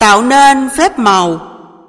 tạo nên phép màu.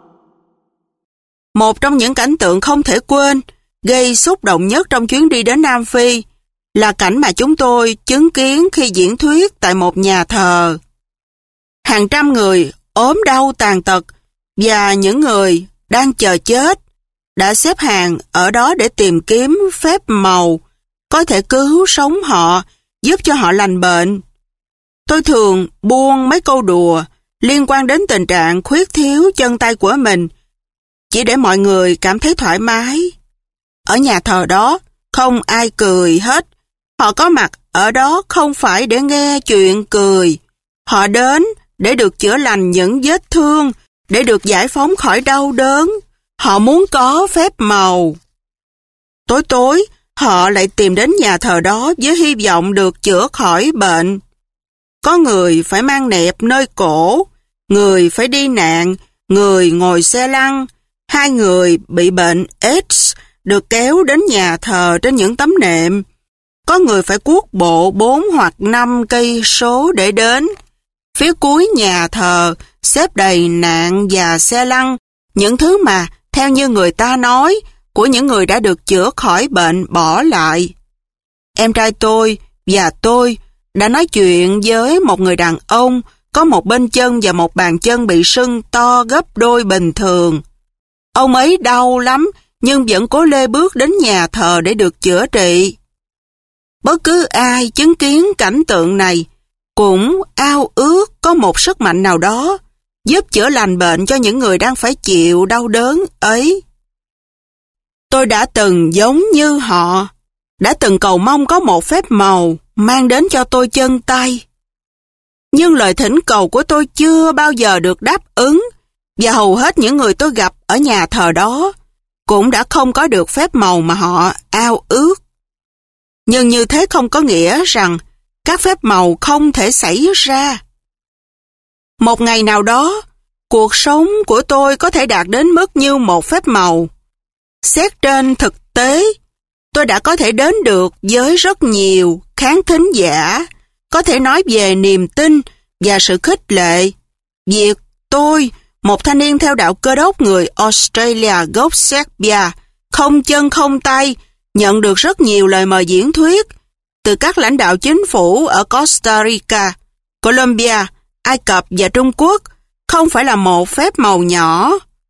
Một trong những cảnh tượng không thể quên, gây xúc động nhất trong chuyến đi đến Nam Phi là cảnh mà chúng tôi chứng kiến khi diễn thuyết tại một nhà thờ. Hàng trăm người ốm đau tàn tật và những người đang chờ chết đã xếp hàng ở đó để tìm kiếm phép màu có thể cứu sống họ, giúp cho họ lành bệnh. Tôi thường buông mấy câu đùa liên quan đến tình trạng khuyết thiếu chân tay của mình, chỉ để mọi người cảm thấy thoải mái. Ở nhà thờ đó, không ai cười hết. Họ có mặt ở đó không phải để nghe chuyện cười. Họ đến để được chữa lành những vết thương, để được giải phóng khỏi đau đớn. Họ muốn có phép màu. Tối tối, họ lại tìm đến nhà thờ đó với hy vọng được chữa khỏi bệnh. Có người phải mang nẹp nơi cổ, người phải đi nạn, người ngồi xe lăn. 2 người bị bệnh AIDS được kéo đến nhà thờ trên những tấm nệm. Có người phải cuốc bộ 4 hoặc 5 cây số để đến. Phía cuối nhà thờ xếp đầy nạn và xe lăn, những thứ mà, theo như người ta nói, của những người đã được chữa khỏi bệnh bỏ lại. Em trai tôi và tôi đã nói chuyện với một người đàn ông có một bên chân và một bàn chân bị sưng to gấp đôi bình thường. Ông ấy đau lắm nhưng vẫn cố lê bước đến nhà thờ để được chữa trị. Bất cứ ai chứng kiến cảnh tượng này cũng ao ước có một sức mạnh nào đó giúp chữa lành bệnh cho những người đang phải chịu đau đớn ấy. Tôi đã từng giống như họ, đã từng cầu mong có một phép màu mang đến cho tôi chân tay. Nhưng lời thỉnh cầu của tôi chưa bao giờ được đáp ứng, và hầu hết những người tôi gặp ở nhà thờ đó cũng đã không có được phép màu mà họ ao ước. Nhưng như thế không có nghĩa rằng các phép màu không thể xảy ra. Một ngày nào đó, cuộc sống của tôi có thể đạt đến mức như một phép màu. Xét trên thực tế, tôi đã có thể đến được với rất nhiều khán thính giả, có thể nói về niềm tin và sự khích lệ. Việc tôi, một thanh niên theo đạo Cơ đốc người Australia gốc Serbia, không chân không tay, nhận được rất nhiều lời mời diễn thuyết từ các lãnh đạo chính phủ ở Costa Rica, Colombia, Ai Cập và Trung Quốc, không phải là một phép màu nhỏ.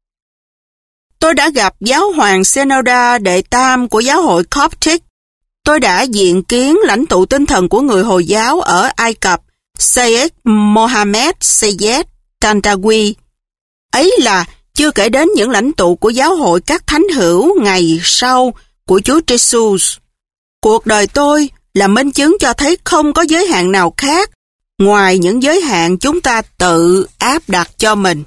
Tôi đã gặp giáo hoàng Senoda đệ tam của giáo hội Coptic. Tôi đã diện kiến lãnh tụ tinh thần của người Hồi giáo ở Ai Cập, Sheikh Mohammed Seyed Tantawi. Ấy là chưa kể đến những lãnh tụ của giáo hội các thánh hữu ngày sau của Chúa Jesus. Cuộc đời tôi là minh chứng cho thấy không có giới hạn nào khác ngoài những giới hạn chúng ta tự áp đặt cho mình.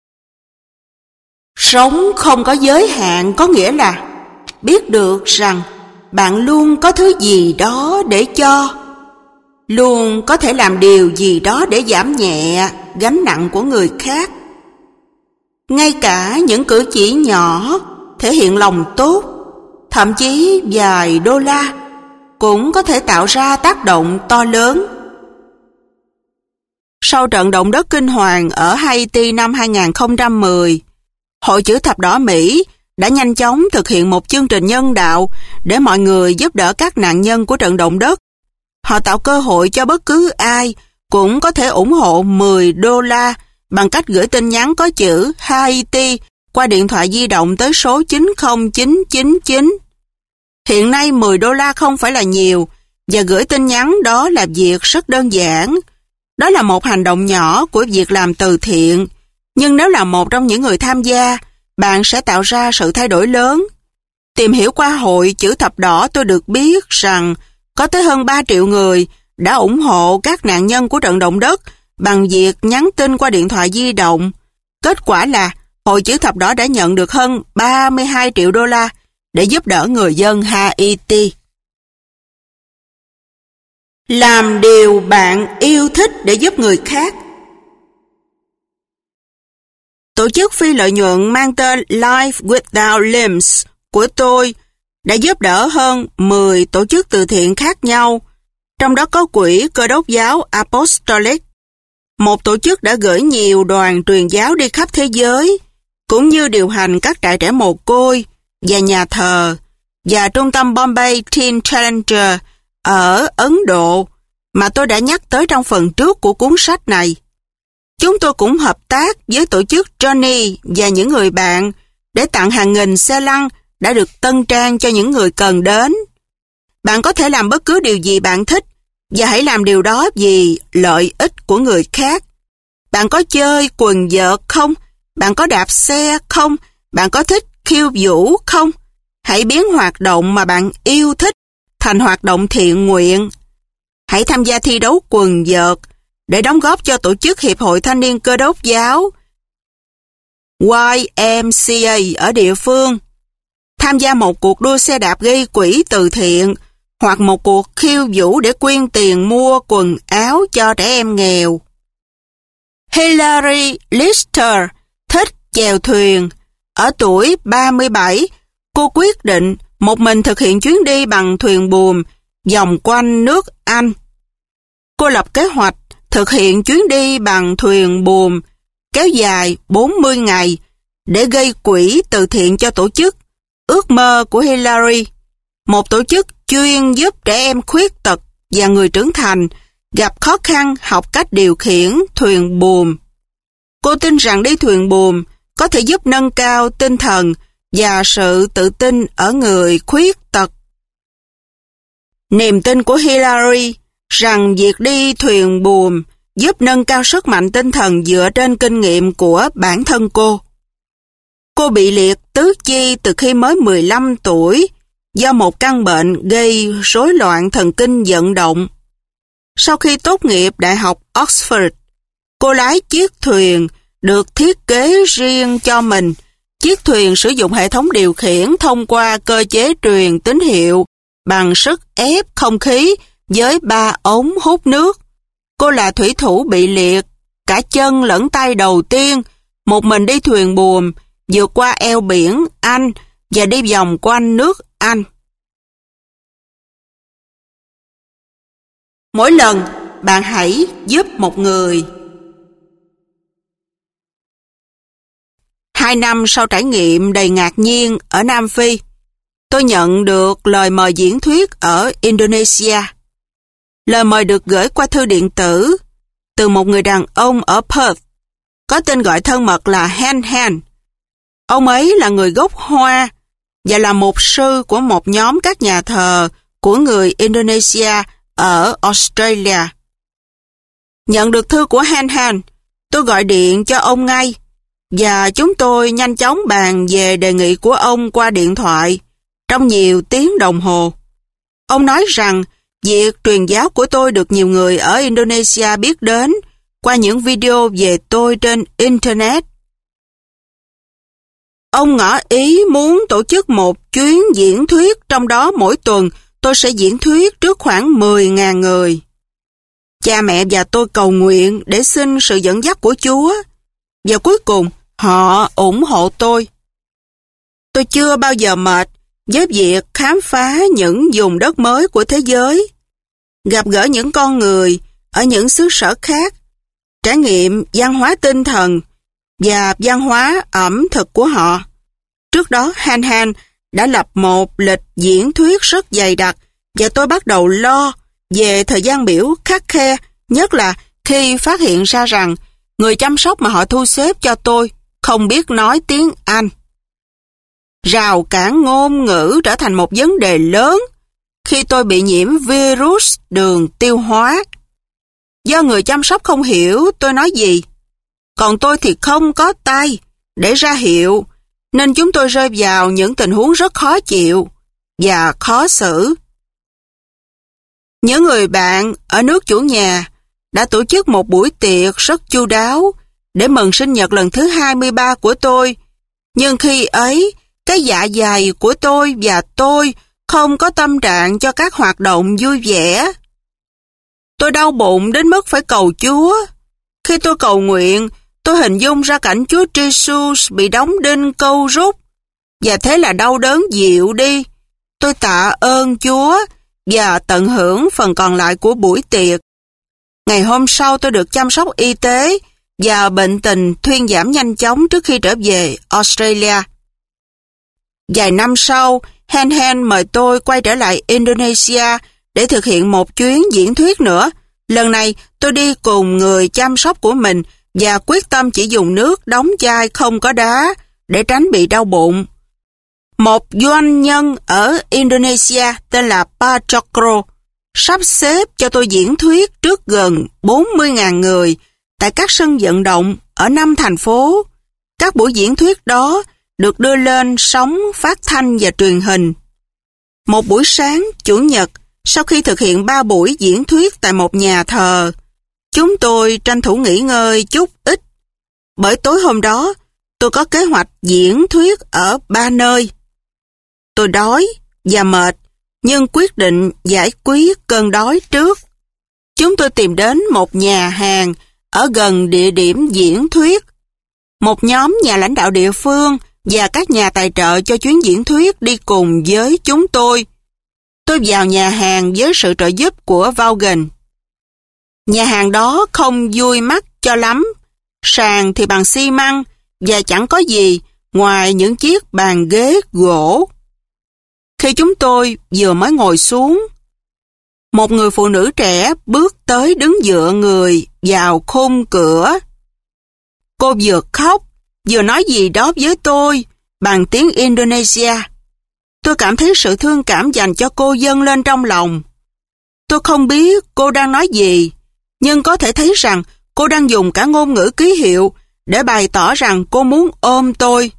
Sống không có giới hạn có nghĩa là biết được rằng bạn luôn có thứ gì đó để cho, luôn có thể làm điều gì đó để giảm nhẹ gánh nặng của người khác. Ngay cả những cử chỉ nhỏ thể hiện lòng tốt, thậm chí vài đô la cũng có thể tạo ra tác động to lớn. Sau trận động đất kinh hoàng ở Haiti năm 2010, Hội Chữ Thập Đỏ Mỹ đã nhanh chóng thực hiện một chương trình nhân đạo để mọi người giúp đỡ các nạn nhân của trận động đất. Họ tạo cơ hội cho bất cứ ai cũng có thể ủng hộ 10 đô la bằng cách gửi tin nhắn có chữ Haiti qua điện thoại di động tới số 90999. Hiện nay 10 đô la không phải là nhiều, và gửi tin nhắn đó là việc rất đơn giản. Đó là một hành động nhỏ của việc làm từ thiện, nhưng nếu là một trong những người tham gia, bạn sẽ tạo ra sự thay đổi lớn. Tìm hiểu qua Hội Chữ Thập Đỏ, tôi được biết rằng có tới hơn 3 triệu người đã ủng hộ các nạn nhân của trận động đất bằng việc nhắn tin qua điện thoại di động. Kết quả là Hội Chữ Thập Đỏ đã nhận được hơn 32 triệu đô la để giúp đỡ người dân Haiti. Làm điều bạn yêu thích để giúp người khác. Tổ chức phi lợi nhuận mang tên Life Without Limbs của tôi đã giúp đỡ hơn 10 tổ chức từ thiện khác nhau, trong đó có quỹ Cơ đốc giáo Apostolic. một tổ chức đã gửi nhiều đoàn truyền giáo đi khắp thế giới, cũng như điều hành các trại trẻ mồ côi và nhà thờ, và trung tâm Bombay Teen Challenger ở Ấn Độ mà tôi đã nhắc tới trong phần trước của cuốn sách này. Chúng tôi cũng hợp tác với tổ chức Johnny và những người bạn để tặng hàng nghìn xe lăn đã được tân trang cho những người cần đến. Bạn có thể làm bất cứ điều gì bạn thích và hãy làm điều đó vì lợi ích của người khác. Bạn có chơi quần vợt không? Bạn có đạp xe không? Bạn có thích khiêu vũ không? Hãy biến hoạt động mà bạn yêu thích thành hoạt động thiện nguyện. Hãy tham gia thi đấu quần vợt để đóng góp cho tổ chức Hiệp hội Thanh niên Cơ đốc giáo YMCA ở địa phương. Tham gia một cuộc đua xe đạp gây quỹ từ thiện hoặc một cuộc khiêu vũ để quyên tiền mua quần áo cho trẻ em nghèo. Hillary Lister thích chèo thuyền. Ở tuổi 37, cô quyết định một mình thực hiện chuyến đi bằng thuyền buồm vòng quanh nước Anh. Cô lập kế hoạch thực hiện chuyến đi bằng thuyền buồm kéo dài 40 ngày để gây quỹ từ thiện cho tổ chức Ước mơ của Hillary, một tổ chức chuyên giúp trẻ em khuyết tật và người trưởng thành gặp khó khăn học cách điều khiển thuyền buồm. Cô tin rằng đi thuyền buồm có thể giúp nâng cao tinh thần và sự tự tin ở người khuyết tật. Niềm tin của Hillary rằng việc đi thuyền buồm giúp nâng cao sức mạnh tinh thần dựa trên kinh nghiệm của bản thân cô. Cô bị liệt tứ chi từ khi mới 15 tuổi do một căn bệnh gây rối loạn thần kinh vận động. Sau khi tốt nghiệp Đại học Oxford, cô lái chiếc thuyền được thiết kế riêng cho mình. Chiếc thuyền sử dụng hệ thống điều khiển thông qua cơ chế truyền tín hiệu bằng sức ép không khí với 3 ống hút nước. Cô là thủy thủ bị liệt cả chân lẫn tay đầu tiên, một mình đi thuyền buồm vượt qua eo biển Anh và đi vòng quanh nước Anh. Mỗi lần bạn hãy giúp một người. 2 năm sau trải nghiệm đầy ngạc nhiên ở Nam Phi, tôi nhận được lời mời diễn thuyết ở Indonesia. Lời mời được gửi qua thư điện tử từ một người đàn ông ở Perth, có tên gọi thân mật là Han Han. Ông ấy là người gốc Hoa và là mục sư của một nhóm các nhà thờ của người Indonesia ở Australia. Nhận được thư của Han Han, tôi gọi điện cho ông ngay và chúng tôi nhanh chóng bàn về đề nghị của ông qua điện thoại trong nhiều tiếng đồng hồ. Ông nói rằng việc truyền giáo của tôi được nhiều người ở Indonesia biết đến qua những video về tôi trên Internet. Ông ngỏ ý muốn tổ chức một chuyến diễn thuyết, trong đó mỗi tuần tôi sẽ diễn thuyết trước khoảng 10.000 người. Cha mẹ và tôi cầu nguyện để xin sự dẫn dắt của Chúa, và cuối cùng họ ủng hộ tôi. Tôi chưa bao giờ mệt với việc khám phá những vùng đất mới của thế giới, gặp gỡ những con người ở những xứ sở khác, trải nghiệm văn hóa tinh thần và văn hóa ẩm thực của họ. Trước đó, Han Han đã lập một lịch diễn thuyết rất dày đặc và tôi bắt đầu lo về thời gian biểu khắt khe, nhất là khi phát hiện ra rằng người chăm sóc mà họ thu xếp cho tôi không biết nói tiếng Anh. Rào cản ngôn ngữ trở thành một vấn đề lớn khi tôi bị nhiễm virus đường tiêu hóa. Do người chăm sóc không hiểu tôi nói gì, còn tôi thì không có tay để ra hiệu, nên chúng tôi rơi vào những tình huống rất khó chịu và khó xử. Những người bạn ở nước chủ nhà đã tổ chức một buổi tiệc rất chu đáo để mừng sinh nhật lần thứ 23 của tôi, nhưng khi ấy, cái dạ dày của tôi và tôi không có tâm trạng cho các hoạt động vui vẻ. Tôi đau bụng đến mức phải cầu Chúa. Khi tôi cầu nguyện, tôi hình dung ra cảnh Chúa Jesus bị đóng đinh câu rút, và thế là đau đớn dịu đi. Tôi tạ ơn Chúa và tận hưởng phần còn lại của buổi tiệc. Ngày hôm sau tôi được chăm sóc y tế và bệnh tình thuyên giảm nhanh chóng trước khi trở về Australia. Vài năm sau, Hen Hen mời tôi quay trở lại Indonesia để thực hiện một chuyến diễn thuyết nữa. Lần này, tôi đi cùng người chăm sóc của mình và quyết tâm chỉ dùng nước đóng chai không có đá để tránh bị đau bụng. Một doanh nhân ở Indonesia tên là Pa Chokro sắp xếp cho tôi diễn thuyết trước gần 40.000 người tại các sân vận động ở 5 thành phố. Các buổi diễn thuyết đó được đưa lên sóng phát thanh và truyền hình. Một buổi sáng Chủ nhật, sau khi thực hiện 3 buổi diễn thuyết tại một nhà thờ, chúng tôi tranh thủ nghỉ ngơi chút ít. Bởi tối hôm đó, tôi có kế hoạch diễn thuyết ở 3 nơi. Tôi đói và mệt, nhưng quyết định giải quyết cơn đói trước. Chúng tôi tìm đến một nhà hàng ở gần địa điểm diễn thuyết. Một nhóm nhà lãnh đạo địa phương và các nhà tài trợ cho chuyến diễn thuyết đi cùng với chúng tôi. Tôi vào nhà hàng với sự trợ giúp của Vaughan. Nhà hàng đó không vui mắt cho lắm. Sàn thì bằng xi măng và chẳng có gì ngoài những chiếc bàn ghế gỗ. Khi chúng tôi vừa mới ngồi xuống, một người phụ nữ trẻ bước tới đứng dựa người vào khung cửa. Cô vừa khóc, vừa nói gì đó với tôi bằng tiếng Indonesia. Tôi cảm thấy sự thương cảm dành cho cô dâng lên trong lòng. Tôi không biết cô đang nói gì, nhưng có thể thấy rằng cô đang dùng cả ngôn ngữ ký hiệu để bày tỏ rằng cô muốn ôm tôi.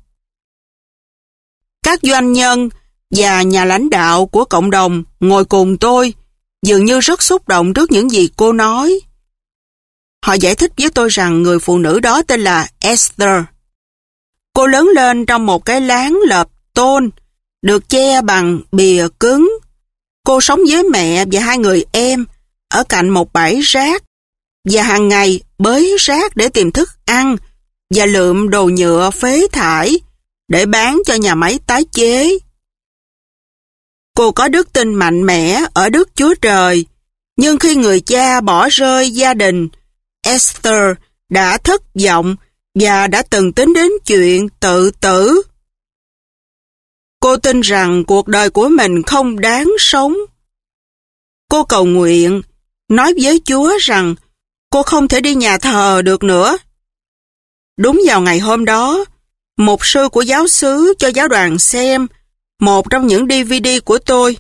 Các doanh nhân và nhà lãnh đạo của cộng đồng ngồi cùng tôi, dường như rất xúc động trước những gì cô nói. Họ giải thích với tôi rằng người phụ nữ đó tên là Esther. Cô lớn lên trong một cái lán lợp tôn, được che bằng bìa cứng. Cô sống với mẹ và 2 người em ở cạnh một bãi rác, và hàng ngày bới rác để tìm thức ăn và lượm đồ nhựa phế thải để bán cho nhà máy tái chế. Cô có đức tin mạnh mẽ ở Đức Chúa Trời, nhưng khi người cha bỏ rơi gia đình, Esther đã thất vọng và đã từng tính đến chuyện tự tử. Cô tin rằng cuộc đời của mình không đáng sống. Cô cầu nguyện, nói với Chúa rằng cô không thể đi nhà thờ được nữa. Đúng vào ngày hôm đó, mục sư của giáo xứ cho giáo đoàn xem một trong những DVD của tôi.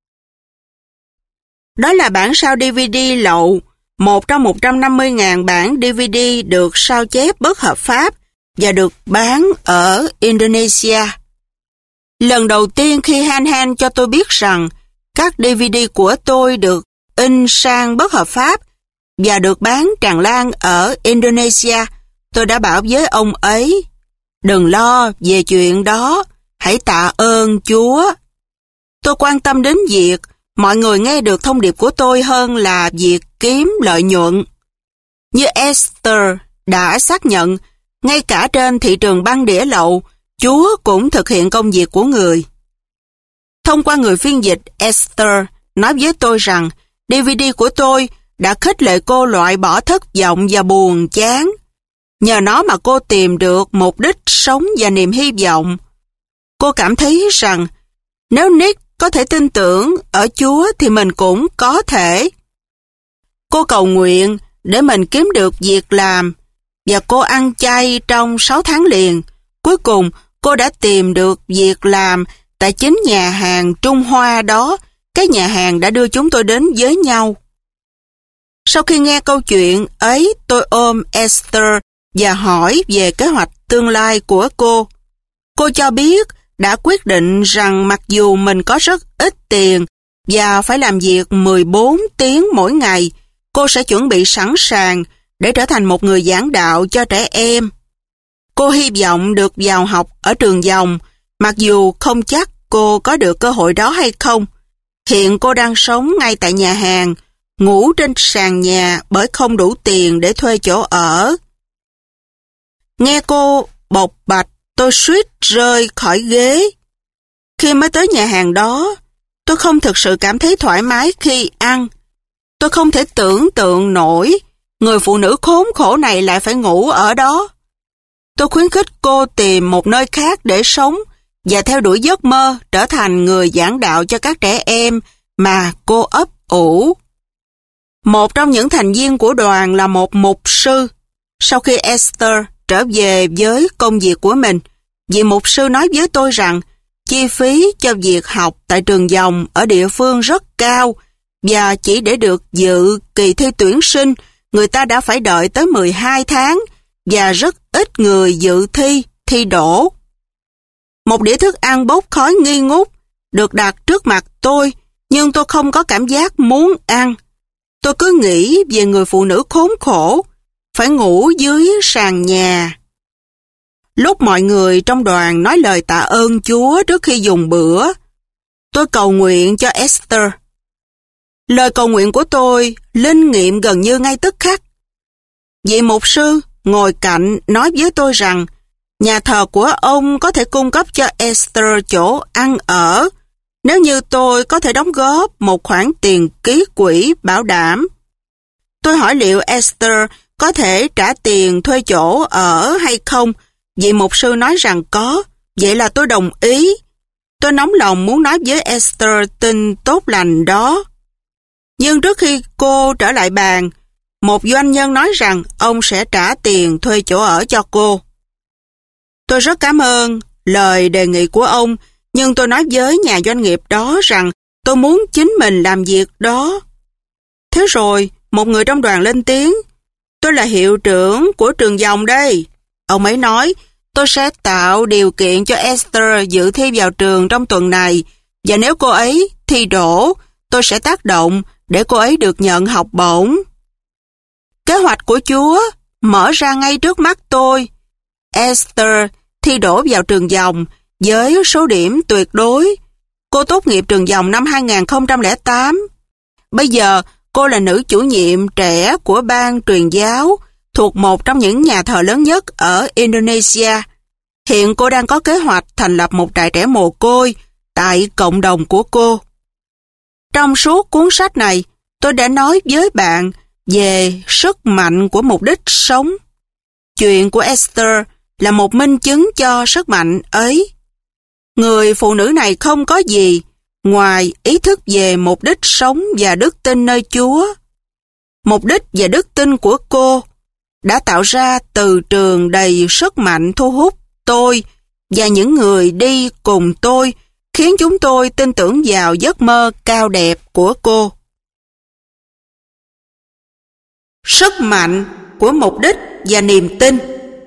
Đó là bản sao DVD lậu, một trong 150.000 bản DVD được sao chép bất hợp pháp và được bán ở Indonesia. Lần đầu tiên khi Han Han cho tôi biết rằng các DVD của tôi được in sang bất hợp pháp và được bán tràn lan ở Indonesia, tôi đã bảo với ông ấy, đừng lo về chuyện đó, hãy tạ ơn Chúa. Tôi quan tâm đến việc mọi người nghe được thông điệp của tôi hơn là việc kiếm lợi nhuận. Như Esther đã xác nhận, ngay cả trên thị trường băng đĩa lậu, Chúa cũng thực hiện công việc của người. Thông qua người phiên dịch, Esther nói với tôi rằng DVD của tôi đã khích lệ cô loại bỏ thất vọng và buồn chán. Nhờ nó mà cô tìm được mục đích sống và niềm hy vọng. Cô cảm thấy rằng nếu Nick có thể tin tưởng ở Chúa thì mình cũng có thể. Cô cầu nguyện để mình kiếm được việc làm và cô ăn chay trong 6 tháng liền. Cuối cùng cô đã tìm được việc làm tại chính nhà hàng Trung Hoa đó, cái nhà hàng đã đưa chúng tôi đến với nhau. Sau khi nghe câu chuyện ấy, tôi ôm Esther và hỏi về kế hoạch tương lai của cô. Cô cho biết đã quyết định rằng mặc dù mình có rất ít tiền và phải làm việc 14 tiếng mỗi ngày, cô sẽ chuẩn bị sẵn sàng để trở thành một người giảng đạo cho trẻ em. Cô hy vọng được vào học ở trường dòng, mặc dù không chắc cô có được cơ hội đó hay không. Hiện cô đang sống ngay tại nhà hàng, ngủ trên sàn nhà bởi không đủ tiền để thuê chỗ ở. Nghe cô bộc bạch, tôi suýt rơi khỏi ghế. Khi mới tới nhà hàng đó, tôi không thực sự cảm thấy thoải mái khi ăn. Tôi không thể tưởng tượng nổi người phụ nữ khốn khổ này lại phải ngủ ở đó. Tôi khuyến khích cô tìm một nơi khác để sống và theo đuổi giấc mơ trở thành người giảng đạo cho các trẻ em mà cô ấp ủ. Một trong những thành viên của đoàn là một mục sư. Sau khi Esther trở về với công việc của mình, vị mục sư nói với tôi rằng chi phí cho việc học tại trường dòng ở địa phương rất cao và chỉ để được dự kỳ thi tuyển sinh, người ta đã phải đợi tới 12 tháng và rất ít người dự thi đỗ. Một đĩa thức ăn bốc khói nghi ngút được đặt trước mặt tôi, nhưng tôi không có cảm giác muốn ăn. Tôi cứ nghĩ về người phụ nữ khốn khổ, phải ngủ dưới sàn nhà. Lúc mọi người trong đoàn nói lời tạ ơn Chúa trước khi dùng bữa, tôi cầu nguyện cho Esther. Lời cầu nguyện của tôi linh nghiệm gần như ngay tức khắc. Vị mục sư ngồi cạnh nói với tôi rằng nhà thờ của ông có thể cung cấp cho Esther chỗ ăn ở nếu như tôi có thể đóng góp một khoản tiền ký quỹ bảo đảm. Tôi hỏi liệu Esther có thể trả tiền thuê chỗ ở hay không. Vị mục sư nói rằng có, vậy là tôi đồng ý. Tôi nóng lòng muốn nói với Esther tin tốt lành đó. Nhưng trước khi cô trở lại bàn, một doanh nhân nói rằng ông sẽ trả tiền thuê chỗ ở cho cô. Tôi rất cảm ơn lời đề nghị của ông, nhưng tôi nói với nhà doanh nghiệp đó rằng tôi muốn chính mình làm việc đó. Thế rồi, một người trong đoàn lên tiếng, tôi là hiệu trưởng của trường dòng đây. Ông ấy nói, tôi sẽ tạo điều kiện cho Esther dự thi vào trường trong tuần này, và nếu cô ấy thi đỗ, tôi sẽ tác động để cô ấy được nhận học bổng. Kế hoạch của Chúa mở ra ngay trước mắt tôi. Esther thi đỗ vào trường dòng với số điểm tuyệt đối. Cô tốt nghiệp trường dòng năm 2008. Bây giờ, cô là nữ chủ nhiệm trẻ của ban truyền giáo thuộc một trong những nhà thờ lớn nhất ở Indonesia. Hiện cô đang có kế hoạch thành lập một trại trẻ mồ côi tại cộng đồng của cô. Trong suốt cuốn sách này, tôi đã nói với bạn về sức mạnh của mục đích sống. Chuyện của Esther là một minh chứng cho sức mạnh ấy. Người phụ nữ này không có gì ngoài ý thức về mục đích sống và đức tin nơi Chúa. Mục đích và đức tin của cô đã tạo ra từ trường đầy sức mạnh thu hút tôi và những người đi cùng tôi, khiến chúng tôi tin tưởng vào giấc mơ cao đẹp của cô. Sức mạnh của mục đích và niềm tin.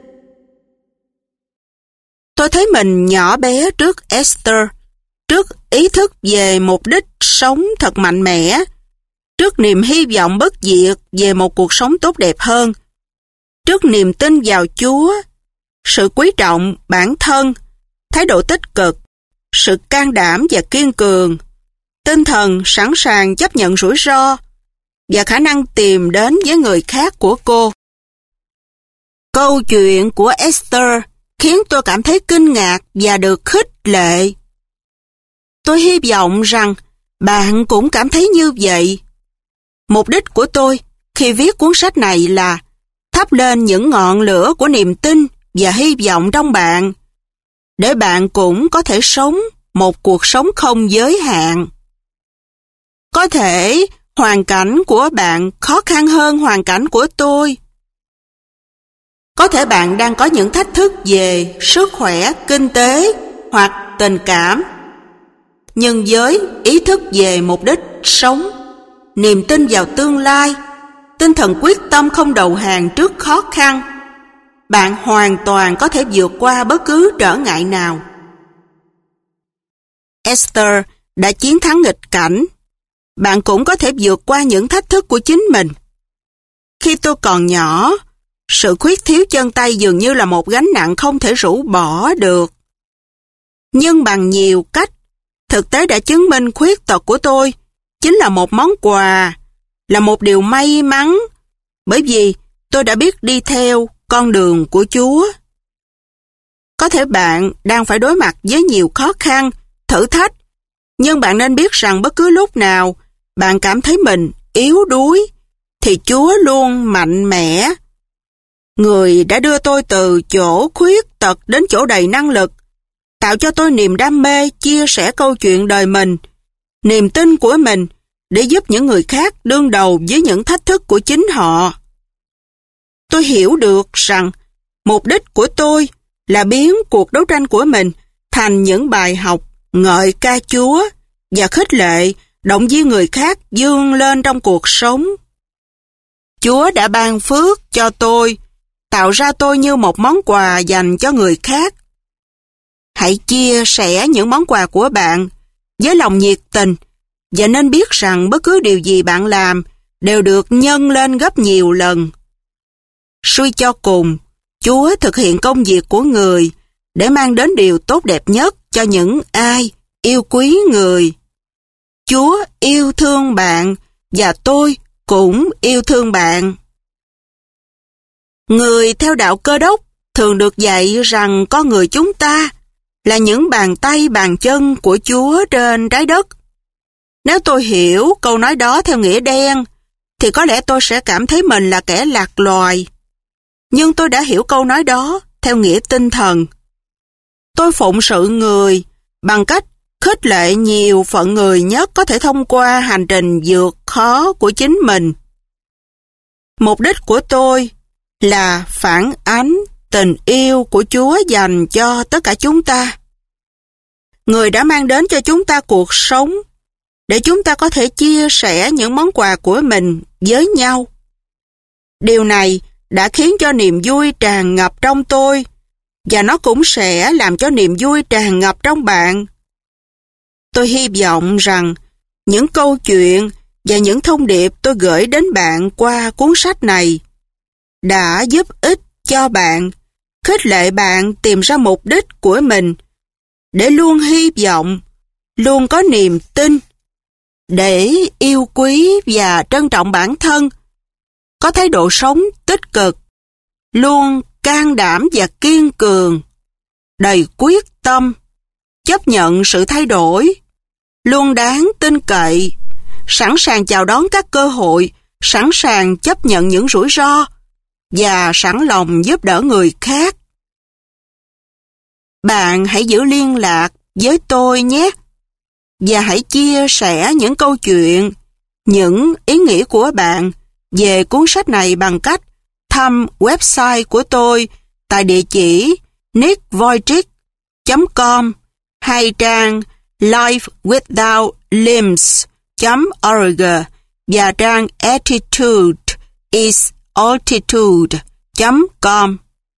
Tôi thấy mình nhỏ bé trước Esther, trước ý thức về mục đích sống thật mạnh mẽ, trước niềm hy vọng bất diệt về một cuộc sống tốt đẹp hơn, trước niềm tin vào Chúa, sự quý trọng bản thân, thái độ tích cực, sự can đảm và kiên cường, tinh thần sẵn sàng chấp nhận rủi ro và khả năng tìm đến với người khác của cô. Câu chuyện của Esther khiến tôi cảm thấy kinh ngạc và được khích lệ. Tôi hy vọng rằng bạn cũng cảm thấy như vậy. Mục đích của tôi khi viết cuốn sách này là thắp lên những ngọn lửa của niềm tin và hy vọng trong bạn, để bạn cũng có thể sống một cuộc sống không giới hạn. Có thể hoàn cảnh của bạn khó khăn hơn hoàn cảnh của tôi. Có thể bạn đang có những thách thức về sức khỏe, kinh tế hoặc tình cảm. Nhưng với ý thức về mục đích sống, niềm tin vào tương lai, tinh thần quyết tâm không đầu hàng trước khó khăn, bạn hoàn toàn có thể vượt qua bất cứ trở ngại nào. Esther đã chiến thắng nghịch cảnh. Bạn cũng có thể vượt qua những thách thức của chính mình. Khi tôi còn nhỏ, sự khuyết thiếu chân tay dường như là một gánh nặng không thể rũ bỏ được. Nhưng bằng nhiều cách, thực tế đã chứng minh khuyết tật của tôi chính là một món quà, là một điều may mắn, bởi vì tôi đã biết đi theo con đường của Chúa. Có thể bạn đang phải đối mặt với nhiều khó khăn, thử thách, nhưng bạn nên biết rằng bất cứ lúc nào bạn cảm thấy mình yếu đuối, thì Chúa luôn mạnh mẽ. Người đã đưa tôi từ chỗ khuyết tật đến chỗ đầy năng lực, tạo cho tôi niềm đam mê chia sẻ câu chuyện đời mình, niềm tin của mình để giúp những người khác đương đầu với những thách thức của chính họ. Tôi hiểu được rằng mục đích của tôi là biến cuộc đấu tranh của mình thành những bài học ngợi ca Chúa và khích lệ, động viên người khác vươn lên trong cuộc sống. Chúa đã ban phước cho tôi, tạo ra tôi như một món quà dành cho người khác. Hãy chia sẻ những món quà của bạn với lòng nhiệt tình và nên biết rằng bất cứ điều gì bạn làm đều được nhân lên gấp nhiều lần. Suy cho cùng, Chúa thực hiện công việc của người để mang đến điều tốt đẹp nhất cho những ai yêu quý người. Chúa yêu thương bạn và tôi cũng yêu thương bạn. Người theo đạo Cơ Đốc thường được dạy rằng con người chúng ta là những bàn tay bàn chân của Chúa trên trái đất. Nếu tôi hiểu câu nói đó theo nghĩa đen, thì có lẽ tôi sẽ cảm thấy mình là kẻ lạc loài. Nhưng tôi đã hiểu câu nói đó theo nghĩa tinh thần. Tôi phụng sự người bằng cách khích lệ nhiều phận người nhất có thể thông qua hành trình vượt khó của chính mình. Mục đích của tôi là phản ánh tình yêu của Chúa dành cho tất cả chúng ta. Người đã mang đến cho chúng ta cuộc sống để chúng ta có thể chia sẻ những món quà của mình với nhau. Điều này đã khiến cho niềm vui tràn ngập trong tôi và nó cũng sẽ làm cho niềm vui tràn ngập trong bạn. Tôi hy vọng rằng những câu chuyện và những thông điệp tôi gửi đến bạn qua cuốn sách này đã giúp ích cho bạn, khích lệ bạn tìm ra mục đích của mình, để luôn hy vọng, luôn có niềm tin, để yêu quý và trân trọng bản thân, có thái độ sống tích cực, luôn can đảm và kiên cường, đầy quyết tâm, chấp nhận sự thay đổi, luôn đáng tin cậy, sẵn sàng chào đón các cơ hội, sẵn sàng chấp nhận những rủi ro và sẵn lòng giúp đỡ người khác. Bạn hãy giữ liên lạc với tôi nhé, và hãy chia sẻ những câu chuyện, những ý nghĩ của bạn về cuốn sách này bằng cách thăm website của tôi tại địa chỉ nickvojcik.com hay trang lifewithoutlimbs.org và trang attitudeIsAltitude.com.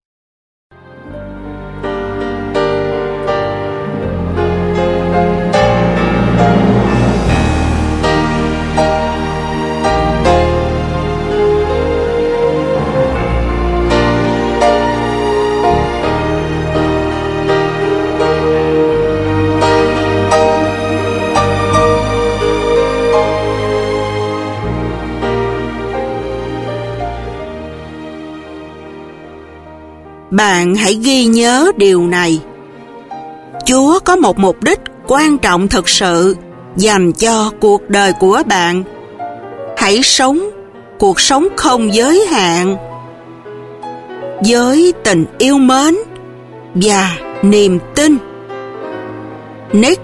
Bạn hãy ghi nhớ điều này. Chúa có một mục đích quan trọng thực sự dành cho cuộc đời của bạn. Hãy sống cuộc sống không giới hạn, với tình yêu mến và niềm tin. Nick.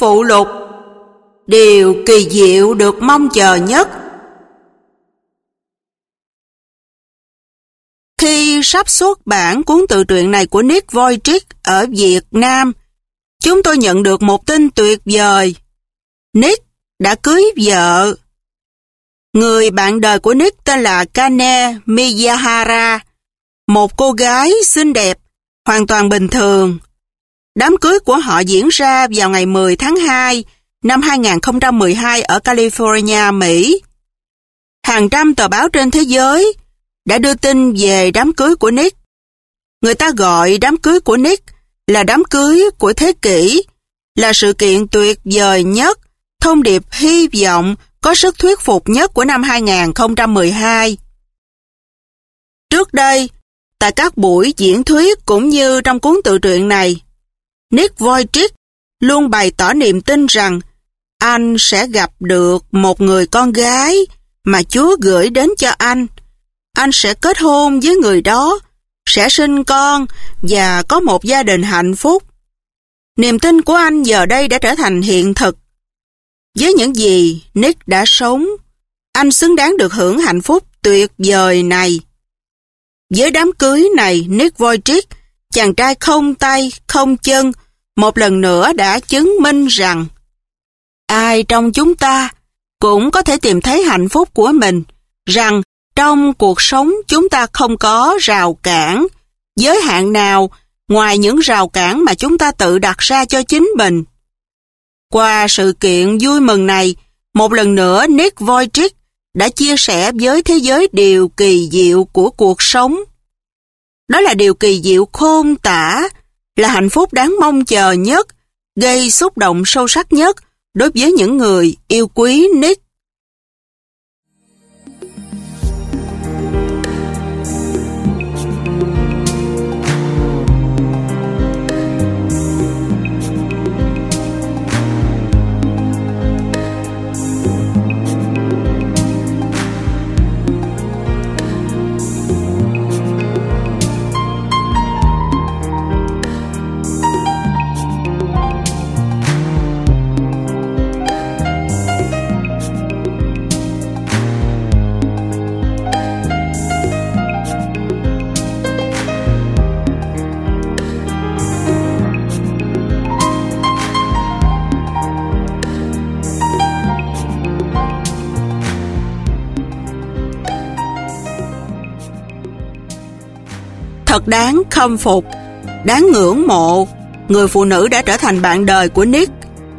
Phụ lục. Điều kỳ diệu được mong chờ nhất. Khi sắp xuất bản cuốn tự truyện này của Nick Vujicic ở Việt Nam, chúng tôi nhận được một tin tuyệt vời. Nick đã cưới vợ. Người bạn đời của Nick tên là Kane Miyahara, một cô gái xinh đẹp, hoàn toàn bình thường. Đám cưới của họ diễn ra vào ngày 10 tháng 2 năm 2012 ở California, Mỹ. Hàng trăm tờ báo trên thế giới đã đưa tin về đám cưới của Nick. Người ta gọi đám cưới của Nick là đám cưới của thế kỷ, là sự kiện tuyệt vời nhất, thông điệp hy vọng có sức thuyết phục nhất của năm 2012. Trước đây, tại các buổi diễn thuyết cũng như trong cuốn tự truyện này, Nick Vujicic luôn bày tỏ niềm tin rằng anh sẽ gặp được một người con gái mà Chúa gửi đến cho anh. Anh sẽ kết hôn với người đó, sẽ sinh con và có một gia đình hạnh phúc. Niềm tin của anh giờ đây đã trở thành hiện thực. Với những gì Nick đã sống, anh xứng đáng được hưởng hạnh phúc tuyệt vời này. Với đám cưới này, Nick Vujicic, chàng trai không tay, không chân, một lần nữa đã chứng minh rằng ai trong chúng ta cũng có thể tìm thấy hạnh phúc của mình, rằng trong cuộc sống chúng ta không có rào cản, giới hạn nào ngoài những rào cản mà chúng ta tự đặt ra cho chính mình. Qua sự kiện vui mừng này, một lần nữa Nick Vujicic đã chia sẻ với thế giới điều kỳ diệu của cuộc sống. Đó là điều kỳ diệu khôn tả, là hạnh phúc đáng mong chờ nhất, gây xúc động sâu sắc nhất đối với những người yêu quý Nick. Thật đáng khâm phục, đáng ngưỡng mộ, người phụ nữ đã trở thành bạn đời của Nick.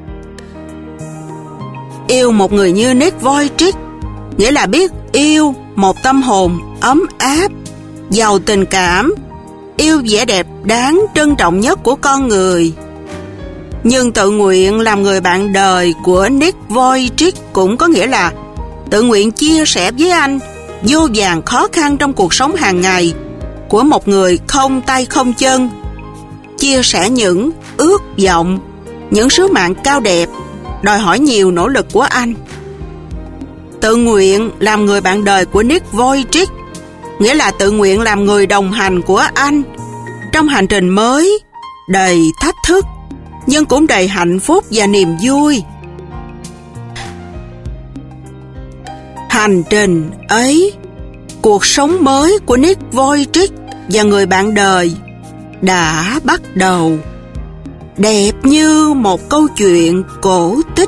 Yêu một người như Nick Vujicic nghĩa là biết yêu một tâm hồn ấm áp, giàu tình cảm, yêu vẻ đẹp đáng trân trọng nhất của con người. Nhưng tự nguyện làm người bạn đời của Nick Vujicic cũng có nghĩa là tự nguyện chia sẻ với anh vô vàn khó khăn trong cuộc sống hàng ngày của một người không tay không chân, chia sẻ những ước vọng, những sứ mạng cao đẹp, đòi hỏi nhiều nỗ lực của anh. Tự nguyện làm người bạn đời của Nick Vujicic nghĩa là tự nguyện làm người đồng hành của anh trong hành trình mới, đầy thách thức, nhưng cũng đầy hạnh phúc và niềm vui. Hành trình ấy, cuộc sống mới của Nick Vujicic và người bạn đời đã bắt đầu, đẹp như một câu chuyện cổ tích.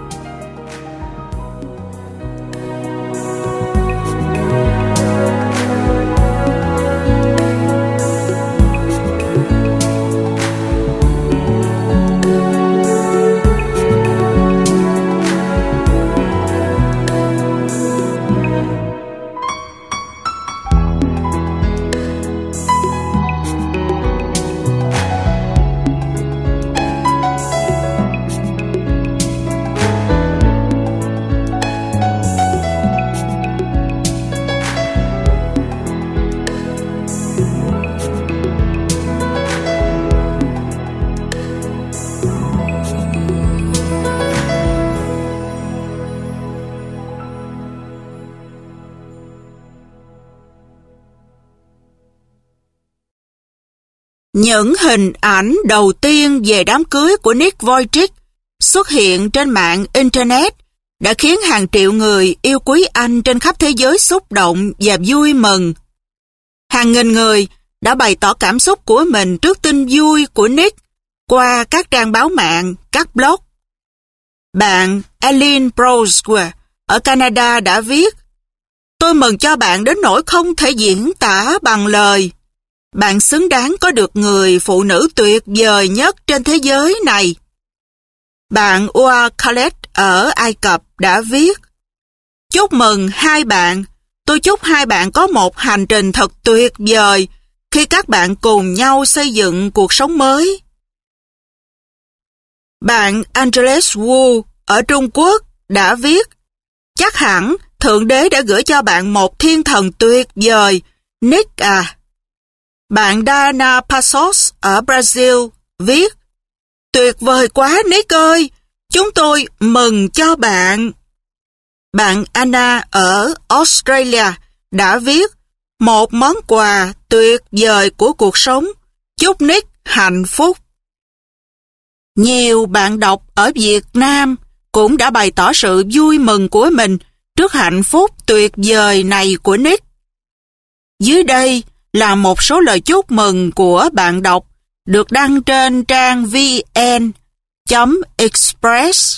Những hình ảnh đầu tiên về đám cưới của Nick Vujicic xuất hiện trên mạng Internet đã khiến hàng triệu người yêu quý anh trên khắp thế giới xúc động và vui mừng. Hàng nghìn người đã bày tỏ cảm xúc của mình trước tin vui của Nick qua các trang báo mạng, các blog. Bạn Eileen Broswer ở Canada đã viết: "Tôi mừng cho bạn đến nỗi không thể diễn tả bằng lời. Bạn xứng đáng có được người phụ nữ tuyệt vời nhất trên thế giới này." Bạn Ua Khaled ở Ai Cập đã viết: "Chúc mừng hai bạn. Tôi chúc hai bạn có một hành trình thật tuyệt vời khi các bạn cùng nhau xây dựng cuộc sống mới." Bạn Angeles Wu ở Trung Quốc đã viết: "Chắc hẳn Thượng Đế đã gửi cho bạn một thiên thần tuyệt vời, Nick à." Bạn Dana Passos ở Brazil viết: "Tuyệt vời quá Nick ơi, chúng tôi mừng cho bạn." Bạn Anna ở Australia đã viết: "Một món quà tuyệt vời của cuộc sống, chúc Nick hạnh phúc." Nhiều bạn đọc ở Việt Nam cũng đã bày tỏ sự vui mừng của mình trước hạnh phúc tuyệt vời này của Nick. Dưới đây là một số lời chúc mừng của bạn đọc được đăng trên trang vn.express.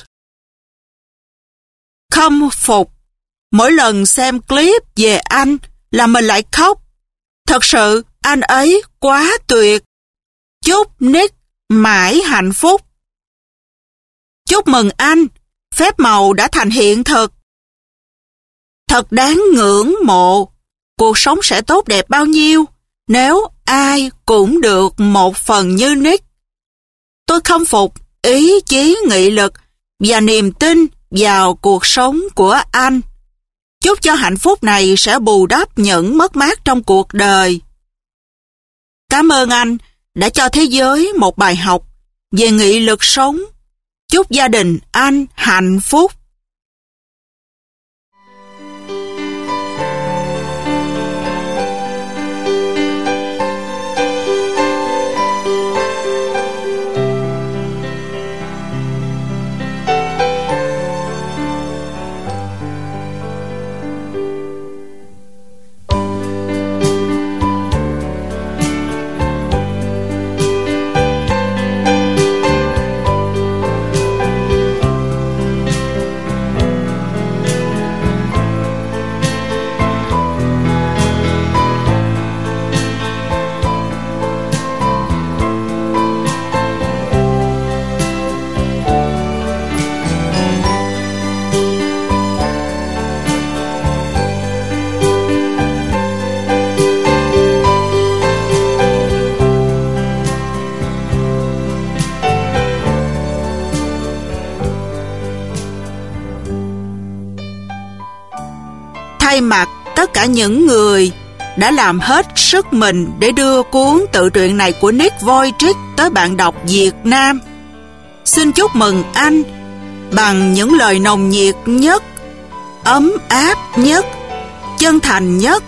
Khâm phục. Mỗi lần xem clip về anh là mình lại khóc. Thật sự anh ấy quá tuyệt. Chúc Nick mãi hạnh phúc. Chúc mừng anh, phép màu đã thành hiện thực. Thật đáng ngưỡng mộ. Cuộc sống sẽ tốt đẹp bao nhiêu nếu ai cũng được một phần như Nick. Tôi khâm phục ý chí nghị lực và niềm tin vào cuộc sống của anh. Chúc cho hạnh phúc này sẽ bù đắp những mất mát trong cuộc đời. Cảm ơn anh đã cho thế giới một bài học về nghị lực sống. Chúc gia đình anh hạnh phúc. Thay mặt tất cả những người đã làm hết sức mình để đưa cuốn tự truyện này của Nick Vujicic tới bạn đọc Việt Nam, xin chúc mừng anh bằng những lời nồng nhiệt nhất, ấm áp nhất, chân thành nhất.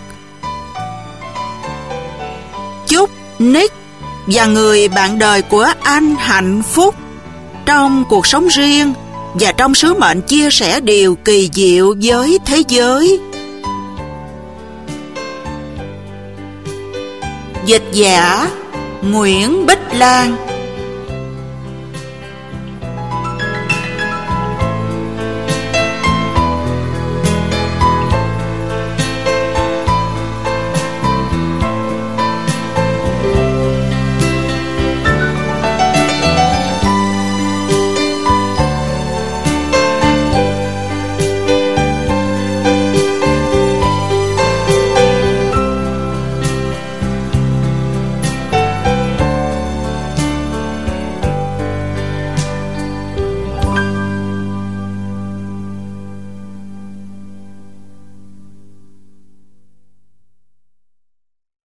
Chúc Nick và người bạn đời của anh hạnh phúc trong cuộc sống riêng và trong sứ mệnh chia sẻ điều kỳ diệu với thế giới. Dịch giả Nguyễn Bích Lan.